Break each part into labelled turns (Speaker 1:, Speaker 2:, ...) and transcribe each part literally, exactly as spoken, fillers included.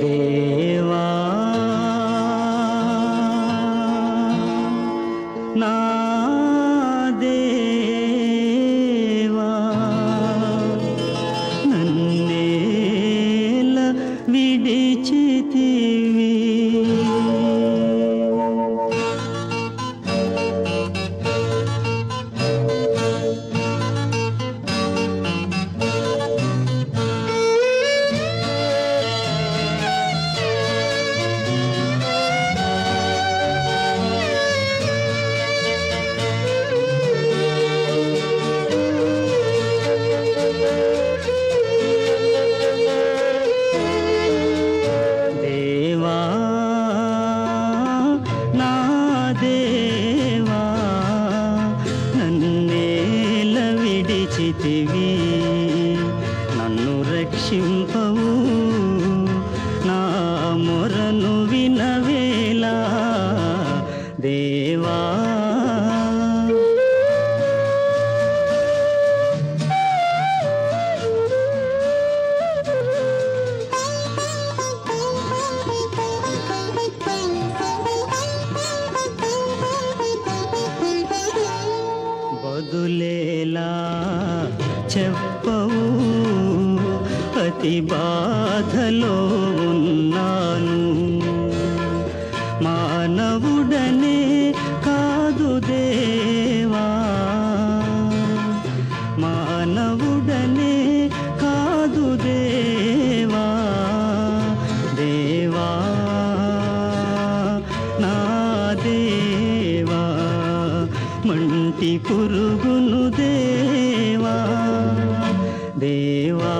Speaker 1: దేవా నా దేవా నన్నేల విడిచితివి విడిచితివి నన్ను రక్షింపవు నా మొరను వినవేలా దేవా బదులేలా చెప్పవు అతి బాధలో ఉన్నాను మానవుడనే కాదు దేవా మానవుడనే కాదు దేవా దేవా నా దేవా మంటి పురుగును దేవా దేవా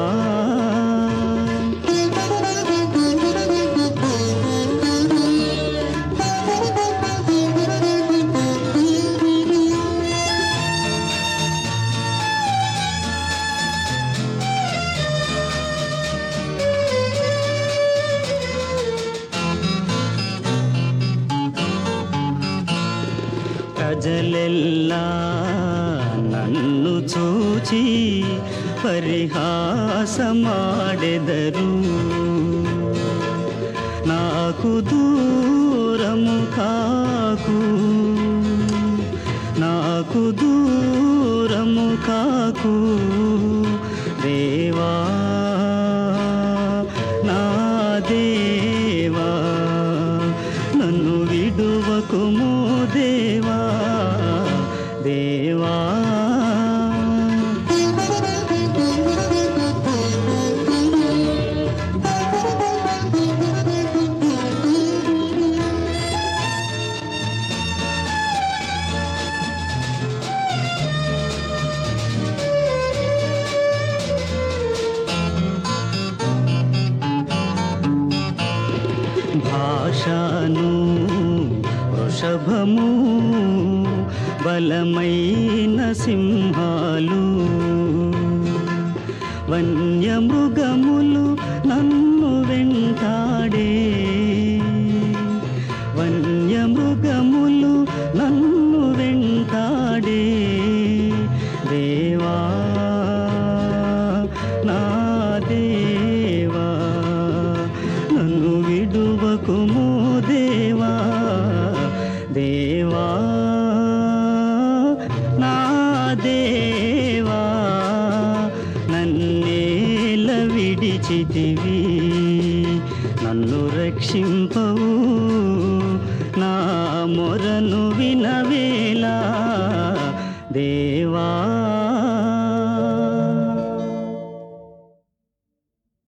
Speaker 1: ప్రజలెల్లా నన్ను చూచి పరిహాసమాడెదరు నాకు దూరము కాకు నాకు దూరము కాకు దేవా నా దేవా నన్ను విడువకుము దేవా దేవా భాషను వృషభము బలమైన సింహాలు వన్యమృగములు నన్ను వెంటాడే వన్యమృగములు నన్ను వెంటాడే దేవా నా దేవా నన్ను విడువకుము దేవా దేవా నా దేవా నన్నేల విడిచితివి నన్ను రక్షింపవు నా మొరను వినవేలా దేవా